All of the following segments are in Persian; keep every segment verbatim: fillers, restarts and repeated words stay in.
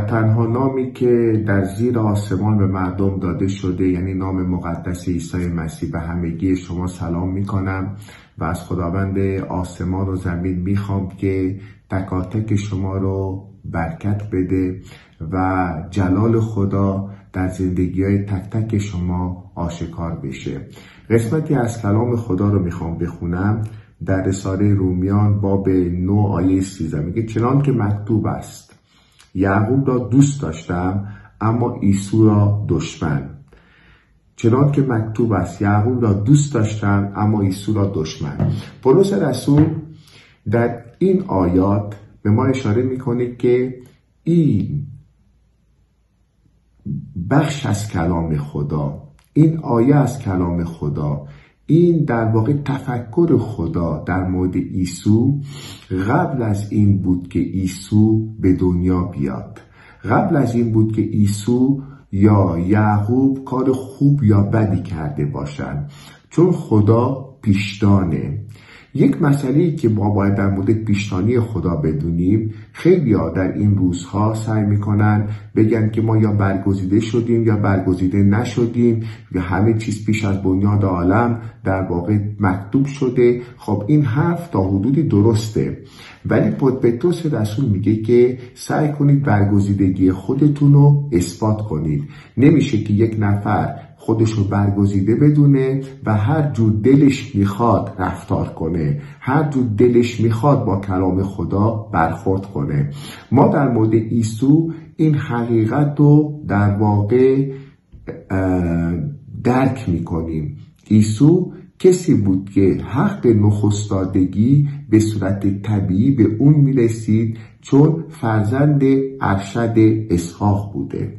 تنها نامی که در زیر آسمان به مردم داده شده، یعنی نام مقدس عیسی مسیح، به همگی شما سلام میکنم و از خداوند آسمان و زمین میخوام که تکاتک شما رو برکت بده و جلال خدا در زندگی های تک تک شما آشکار بشه. قسمتی از کلام خدا رو میخوام بخونم در رساله رومیان باب نه آیه سیزده. میگه چنان که مکتوب است یعقوب را دوست داشتم اما عیسی را دشمن. چنان که مکتوب است یعقوب را دوست داشتم اما عیسی را دشمن. پولس رسول در این آیات به ما اشاره میکنه که این بخش از کلام خدا، این آیه از کلام خدا، این در واقع تفکر خدا در مورد عیسی قبل از این بود که عیسی به دنیا بیاد، قبل از این بود که عیسی یا یعقوب کار خوب یا بدی کرده باشند، چون خدا پیشدانه. یک مسئله‌ای که ما باید در مورد پیشدانی خدا بدونیم، خیلی ها در این روزها سعی میکنن بگن که ما یا برگزیده شدیم یا برگزیده نشدیم یا همه چیز پیش از بنیاد عالم در واقع مکتوب شده. خب این حرف تا حدودی درسته، ولی پتروس رسول میگه که سعی کنید برگزیدگی خودتون رو اثبات کنید. نمیشه که یک نفر خودش رو برگزیده بدونه و هر جور دلش میخواد رفتار کنه، هر جور دلش میخواد با کلام خدا برخورد کنه. ما در مورد عیسی این حقیقت رو در واقع درک میکنیم. عیسی کسی بود که حق نخستادگی به صورت طبیعی به اون میرسید، چون فرزند ارشد اسحاق بوده.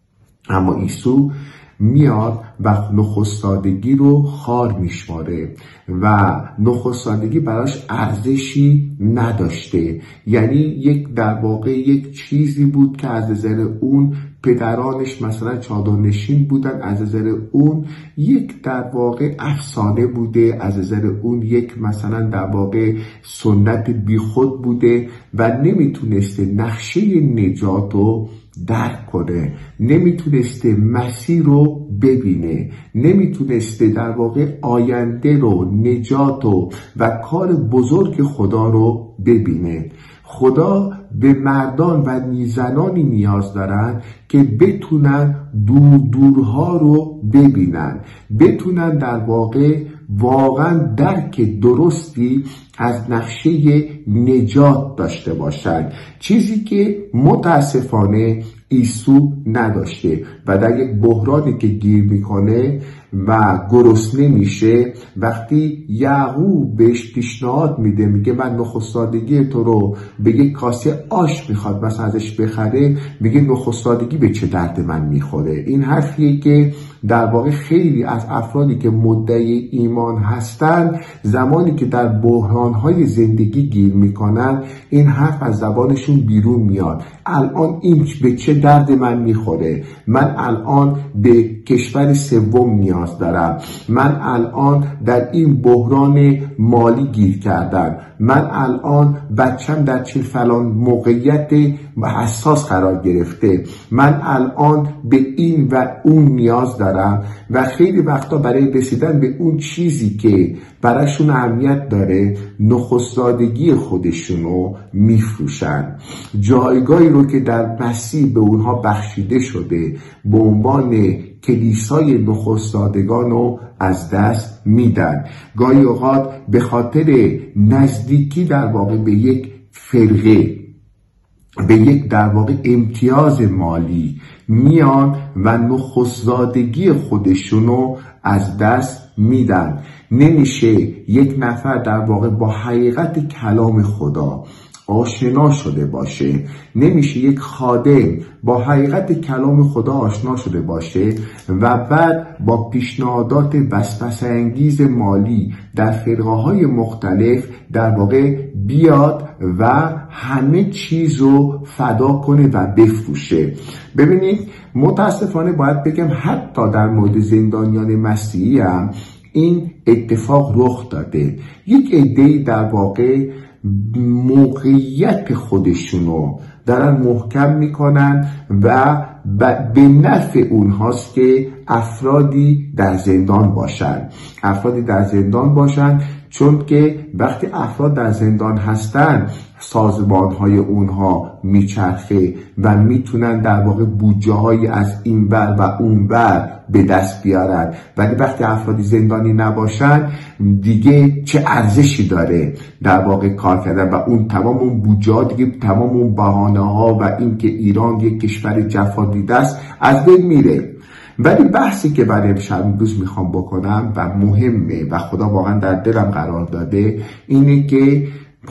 اما عیسی میاد و نخستادگی رو خار میشماره و نخستادگی براش ارزشی نداشته. یعنی یک در واقع یک چیزی بود که از نظر اون پدرانش مثلا چادرنشین بودن، از نظر اون یک در واقع افسانه بوده، از نظر اون یک مثلا در واقع سنت بیخود بوده و نمیتونسته نقشه نجات رو درک کنه، نمیتونسته مسیر رو ببینه، نمیتونسته در واقع آینده رو، نجات رو و کار بزرگ خدا رو ببینه. خدا به مردان و زنانی نیاز دارن که بتونن دور دورها رو ببینن، بتونن در واقع واقعا درک درستی از نقشه نجات داشته باشن، چیزی که متاسفانه عیسی نداشته و در یک بحرانی که گیر میکنه و گرسنه میشه، وقتی یعقوب بهش پیشنهاد میده، میگه من نخستادگی تو رو به یک کاسه آش میخواد مثلا ازش بخره، میگه نخستادگی به چه درد من میخوره. این حرفیه که در واقع خیلی از افرادی که مدعی ایمان هستن زمانی که در بحرانهای زندگی گیر میکنن این حرف از زبانشون بیرون میاد. الان این به چه درد من میخوره؟ من الان به کشور سوم نیاز دارم، من الان در این بحران مالی گیر کردم، من الان بچم در چه فلان موقعیت حساس قرار گرفته، من الان به این و اون نیاز دارم و خیلی وقتا برای رسیدن به اون چیزی که براشون اهمیت داره نخستادگی خودشونو میفروشن. جایگاهی رو که در مسیح به اونها بخشیده شده به عنوان کلیسای نخستادگان رو از دست میدن. گاهی اوقات به خاطر نزدیکی در واقع به یک فرقه، به یک در واقع امتیاز مالی میان و نخستادگی خودشونو از دست میدن. نمیشه یک نفر در واقع با حقیقت کلام خدا آشنا شده باشه، نمیشه یک خادم با حقیقت کلام خدا آشنا شده باشه و بعد با پیشنهادات وسوسه انگیز مالی در فرقه های مختلف در واقع بیاد و همه چیزو فدا کنه و بفروشه. ببینید متاسفانه باید بگم حتی در مورد زندانیان مسیحی هم این اتفاق رخ داده. یک عده‌ای در واقع موقعیت خودشونو دارن محکم میکنن و به نفع اونهاست که افرادی در زندان باشن افرادی در زندان باشن چون که وقتی افراد در زندان هستن سازمان‌های اونها میچرخه و میتونن در واقع بودجه های از این ور و اون ور به دست بیارن، ولی وقتی افرادی زندانی نباشن دیگه چه ارزشی داره در واقع کار کردن و اون تمام اون بودجه ها دیگه تمام اون بهانه ها و این که ایران یک کشور جفا دیده است از بین میره. ولی بحثی که برای امشب امروز میخوام بکنم و مهمه و خدا واقعا در دلم قرار داده اینه که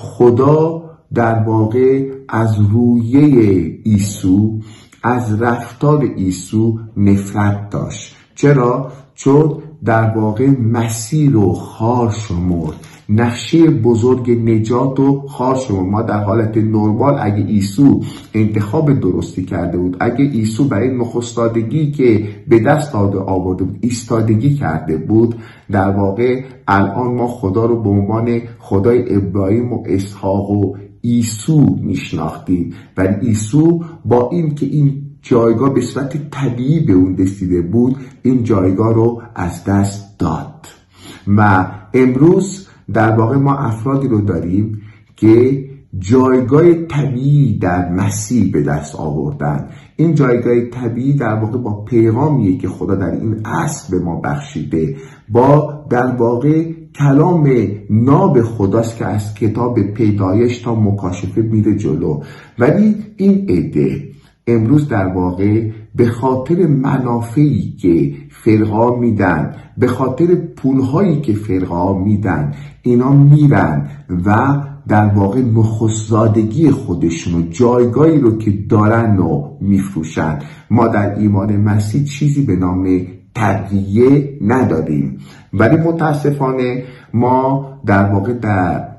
خدا در واقع از رویه عیسی، از رفتار عیسی نفرت داشت. چرا؟ چون در واقع مسیر رو خار شمرد، نقشه بزرگ نجات رو خار شمرد. ما در حالت نرمال اگه عیسی انتخاب درستی کرده بود، اگه عیسی برای نخستادگی که به دست آورده بود ایستادگی کرده بود، در واقع الان ما خدا رو به عنوان خدای ابراهیم و اسحاق و عیسی میشناختیم، ولی عیسی با این که این جایگاه به صورت طبیعی به اون رسیده بود این جایگاه رو از دست داد. و امروز در واقع ما افرادی رو داریم که جایگاه طبیعی در مسیح به دست آوردن. این جایگاه طبیعی در واقع با پیغامیه که خدا در این عصر به ما بخشیده، با در واقع کلام ناب خداست که از کتاب پیدایش تا مکاشفه میره جلو. ولی این عده امروز در واقع به خاطر منافعی که فرقا میدن، به خاطر پولهایی که فرقا میدن، اینا میرن و در واقع نخستزادگی خودشونو، جایگاهی رو که دارن رو میفروشن. ما در ایمان مسیح چیزی به نام تقیه نداریم، ولی متاسفانه ما در واقع در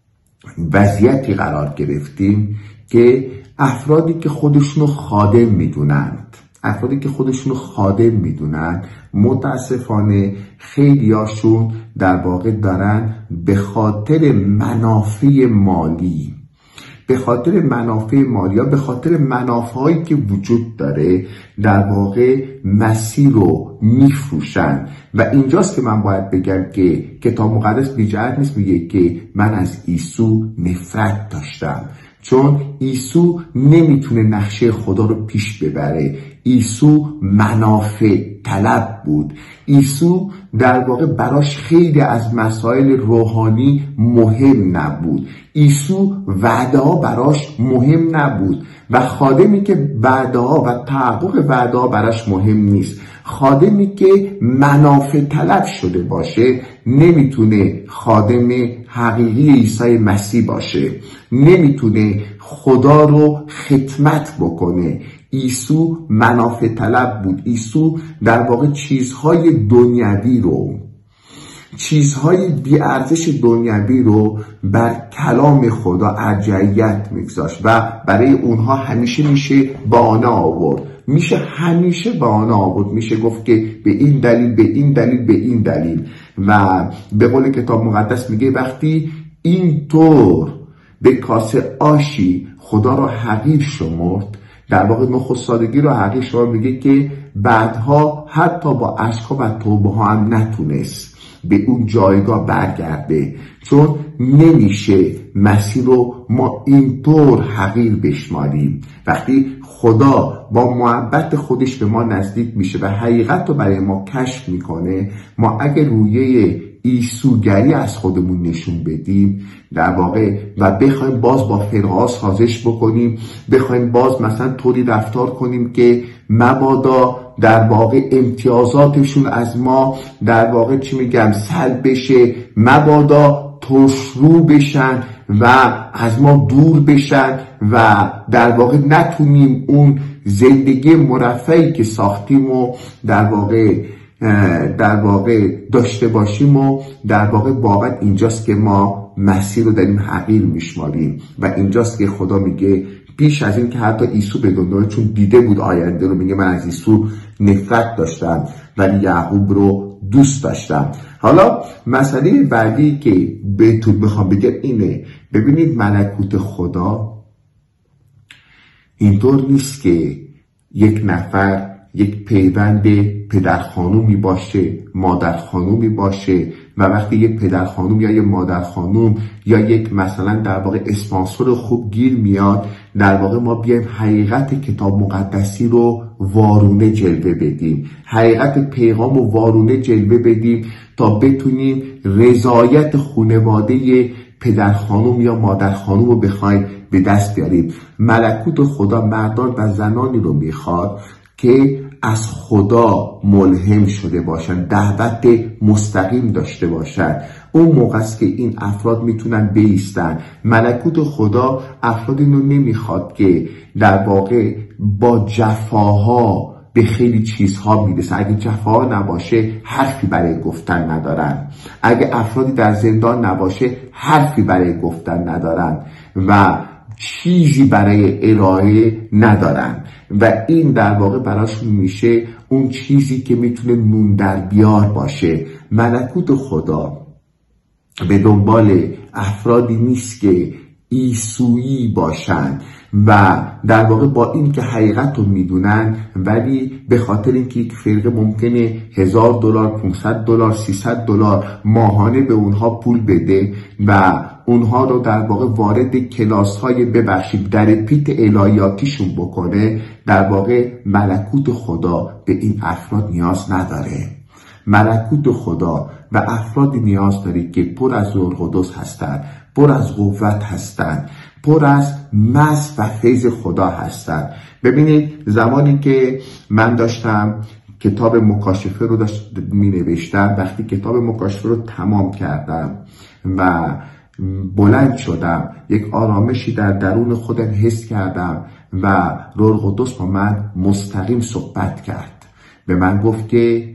وضعیتی قرار گرفتیم که افرادی که خودشونو خادم میدونند افرادی که خودشونو خادم میدونن متاسفانه خیلیاشون در واقع دارن به خاطر منافع مالی به خاطر منافع مالی یا به خاطر منافعی که وجود داره در واقع مسیح رو میفروشن. و اینجاست که من باید بگم که کتاب مقدس بی‌جهت نیست میگه که من از عیسی نفرت داشتم، چون عیسی نمیتونه نقشه خدا رو پیش ببره. عیسی منافع طلب بود. عیسی در واقع براش خیلی از مسائل روحانی مهم نبود. عیسی وعده ها براش مهم نبود و خادمی که وعده ها و تحقق وعده ها براش مهم نیست، خادمی که منافع طلب شده باشه نمیتونه خادم حقیقی عیسی مسیح باشه، نمیتونه خدا رو خدمت بکنه. عیسی منافع طلب بود. عیسی در واقع چیزهای دنیوی رو چیزهای بی‌ارزش دنیوی رو بر کلام خدا ارجحیت میگذاشت و برای اونها همیشه میشه بهانه آورد میشه همیشه بهانه آورد میشه گفت که به این دلیل به این دلیل به این دلیل. و به قول کتاب مقدس میگه وقتی اینطور به کاسه آشی خدا رو حقیر شمرد، در واقع نخستادگی رو حقیر شمرد، میگه که بعدها حتی با اشک‌ها و توبه ها هم نتونست به اون جایگاه برگرده، چون نمیشه مسیح رو ما اینطور حقیر بشماریم. وقتی خدا با محبت خودش به ما نزدیک میشه و حقیقت رو برای ما کشف میکنه، ما اگه رویه عیسوگری از خودمون نشون بدیم در واقع و بخوایم باز با فرقه سازش بکنیم، بخوایم باز مثلا طوری رفتار کنیم که مبادا در واقع امتیازاتشون از ما در واقع چی میگم سلب بشه، مبادا ترشرو بشن و از ما دور بشن و در واقع نتونیم اون زندگی مرفعی که ساختیم و در واقع در واقع داشته باشیم و در واقع واقعا اینجاست که ما مسیح رو داریم حقیر میشماریم و اینجاست که خدا میگه پیش از این که حتی عیسی به دنیا چون دیده بود آینده رو، میگه من از عیسی نفرت داشتم ولی یعقوب رو دوست داشتم. حالا مسئله بعدی که بهتون بخوام بگم اینه، ببینید ملکوت خدا اینطور نیست که یک نفر یک پیوند پدر خانومی باشه، مادر خانومی باشه و وقتی یک پدر خانوم یا یک مادر خانوم یا یک مثلا در واقع اسپانسور خوب گیر میاد، در واقع ما بیایم حقیقت کتاب مقدسی رو وارونه جلوه بدیم، حقیقت پیغام رو وارونه جلوه بدیم تا بتونیم رضایت خانواده پدر خانوم یا مادر خانوم رو بخوایم به دست بیاریم. ملکوت خدا مردان و زنانی رو میخواد که از خدا ملهم شده باشن، دعوت مستقیم داشته باشن. اون موقع است که این افراد میتونن بایستن. ملکوت خدا افرادی رو نمیخواد که در واقع با جفاها به خیلی چیزها میرسن. اگه جفاها نباشه حرفی برای گفتن ندارن. اگه افرادی در زندان نباشه حرفی برای گفتن ندارن و چیزی برای ارائه ندارن و این در واقع براشون میشه اون چیزی که میتونه نون در بیار باشه. ملکوت خدا به دنبال افرادی نیست که عیسویی باشن و در واقع با این که حقیقت رو میدونن ولی به خاطر اینکه یک فرقه ممکنه هزار دلار، پانصد دلار، سیصد دلار ماهانه به اونها پول بده و اونها رو در واقع وارد کلاس های ببخشید در پیت الهیاتیشون بکنه، در واقع ملکوت خدا به این افراد نیاز نداره. ملکوت خدا و افرادی نیاز داره که پر از روح القدس هستند، پر از قوت هستند، پر از مس و فیض خدا هستند. ببینید زمانی که من داشتم کتاب مکاشفه رو داشت می نوشتم، وقتی کتاب مکاشفه رو تمام کردم و بلند شدم یک آرامشی در درون خودم حس کردم و روح القدس با من مستقیم صحبت کرد. به من گفت که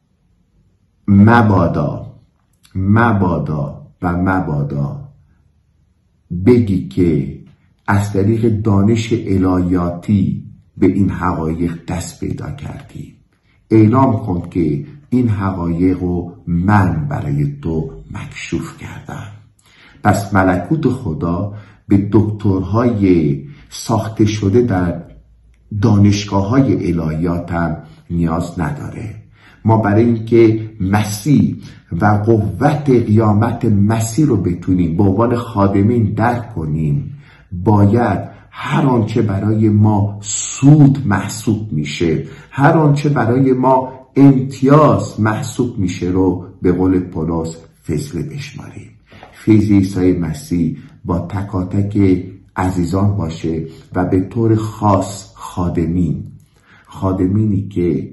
مبادا مبادا و مبادا بگی که از طریق دانش الهیاتی به این حقایق دست پیدا کردی. اعلام کن که این حقایق رو من برای تو مکشوف کردم. پس ملکوت خدا به دکترهای ساخته شده در دانشگاه های الهیات هم نیاز نداره. ما برای اینکه مسیح و قوت قیامت مسیح رو بتونیم به عنوان خادمین درک کنیم، باید هر آنچه برای ما سود محسوب میشه، هر آنچه برای ما امتیاز محسوب میشه رو به قول پولس فضل بشماریم. فیض عیسی مسیح با تکاتک عزیزان باشه و به طور خاص خادمین خادمینی که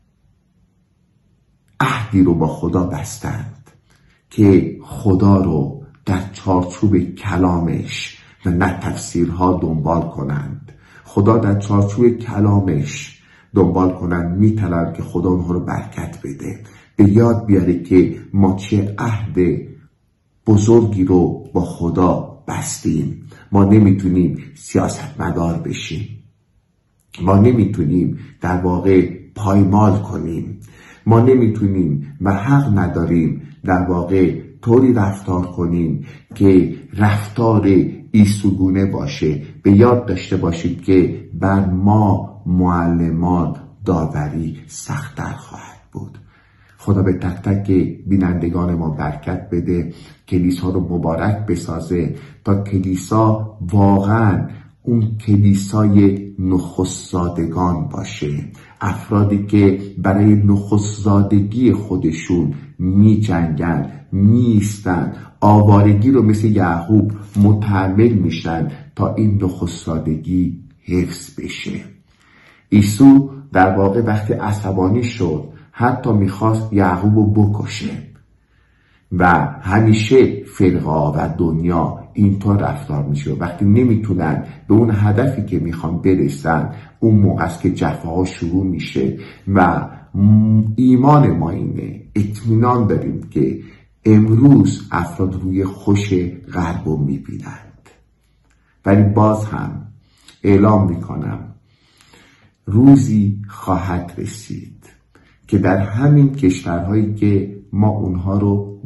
عهدی رو با خدا بستند که خدا رو در چارچوب کلامش و نه تفسیرها دنبال کنند، خدا در چارچوب کلامش دنبال کنند، میتونند که خدا اونها رو برکت بده. به یاد بیاره که ما چه عهد بزرگی رو با خدا بستیم. ما نمیتونیم سیاستمدار بشیم، ما نمیتونیم در واقع پایمال کنیم، ما نمیتونیم و حق نداریم در واقع طوری رفتار کنیم که رفتار عیسوگونه باشه. به یاد داشته باشید که بر ما معلمان داوری سخت‌تر خواهد بود. خدا به تک تک بینندگان ما برکت بده، کلیسا رو مبارک بسازه تا کلیسا واقعا اون کلیسای نخستزادگان باشه، افرادی که برای نخستزادگی خودشون می جنگن، می ایستن، آوارگی رو مثل یعقوب متحمل میشن تا این نخستزادگی حفظ بشه. عیسی در واقع وقتی عصبانی شد حتی میخواست یعقوب رو بکشه و همیشه فرقه و دنیا اینطور رفتار میشه. وقتی نمیتونن به اون هدفی که میخوان برسن، اون موقع است که جفاها شروع میشه و ایمان ما اینه، اطمینان داریم که امروز افراد روی خوش غرب رو میبینند، ولی باز هم اعلام میکنم روزی خواهد رسید که در همین کشورهایی که ما اونها رو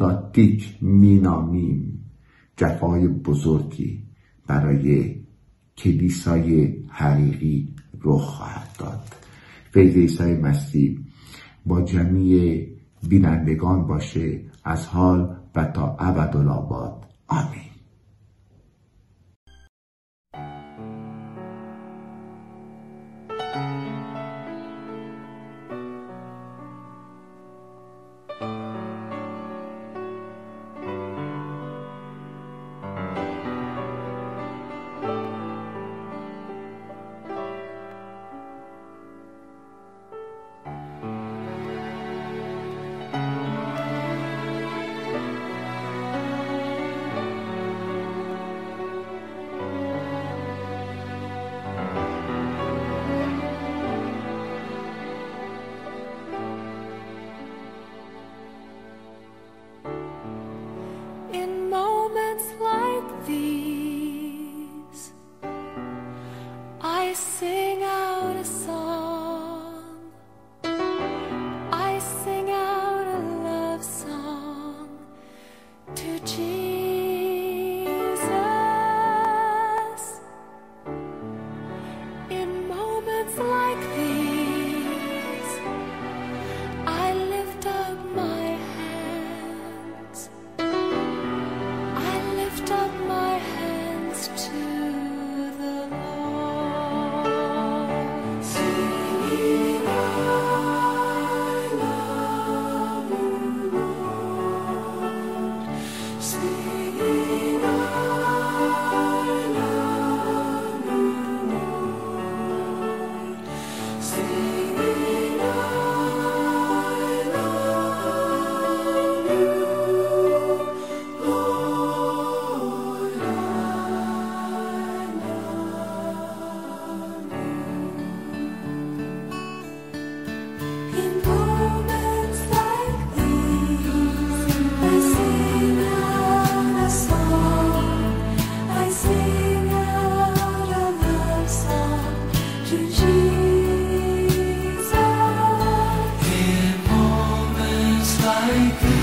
دموکراتیک مینامیم، جفای بزرگی برای کلیسای حقیقی رخ خواهد داد. فیض عیسی مسیح با جمیع بینندگان باشه از حال و تا ابدالآباد. آمین. Like